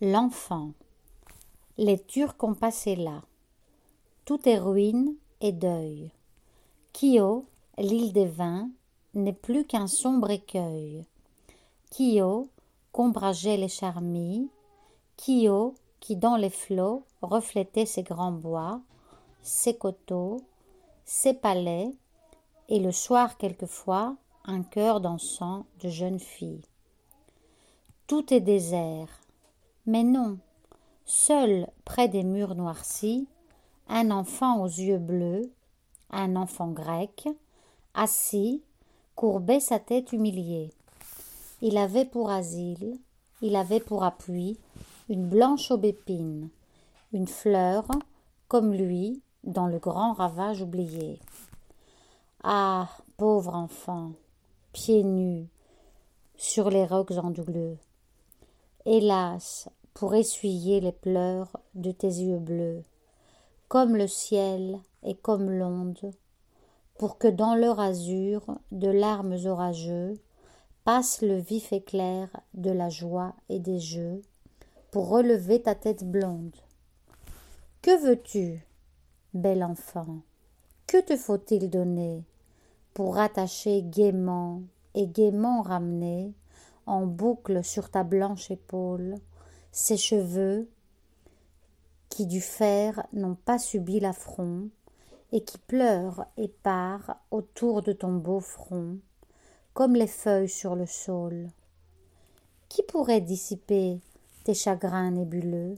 L'enfant. Les Turcs ont passé là. Tout est ruine et deuil. Kio, l'île des vins, n'est plus qu'un sombre écueil. Kio, qu'ombrageaient les charmilles. Kio, qui dans les flots reflétait ses grands bois, ses coteaux, ses palais, et le soir quelquefois un chœur dansant de jeunes filles. Tout est désert, mais non, seul près des murs noircis, un enfant aux yeux bleus, un enfant grec, assis, courbait sa tête humiliée. Il avait pour asile, il avait pour appui une blanche aubépine, une fleur, comme lui, dans le grand ravage oublié. Ah, pauvre enfant, pieds nus, sur les rocs onduleux, hélas, pour essuyer les pleurs de tes yeux bleus, comme le ciel et comme l'onde, pour que dans leur azur de larmes orageux passe le vif éclair de la joie et des jeux, pour relever ta tête blonde. Que veux-tu, bel enfant? Que te faut-il donner pour rattacher gaiement et gaiement ramener en boucle sur ta blanche épaule ces cheveux qui du fer n'ont pas subi l'affront et qui pleurent épars autour de ton beau front comme les feuilles sur le saule? Qui pourrait dissiper tes chagrins nébuleux?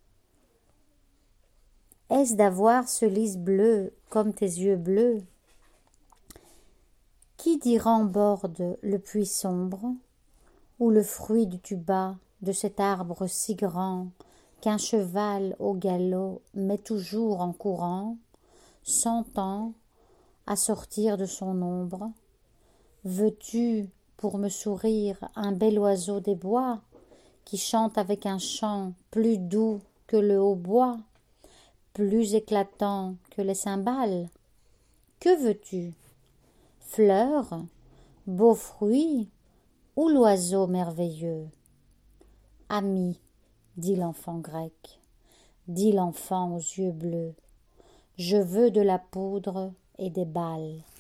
Est-ce d'avoir ce lys bleu comme tes yeux bleus? Qui d'Iran borde le puits sombre, ou le fruit du tuba de cet arbre si grand qu'un cheval au galop met toujours en courant, sentant à sortir de son ombre? Veux-tu, pour me sourire, un bel oiseau des bois qui chante avec un chant plus doux que le hautbois, plus éclatant que les cymbales? Que veux-tu? Fleur, beau fruit, ou l'oiseau merveilleux? Ami, dit l'enfant grec, dit l'enfant aux yeux bleus, je veux de la poudre et des balles.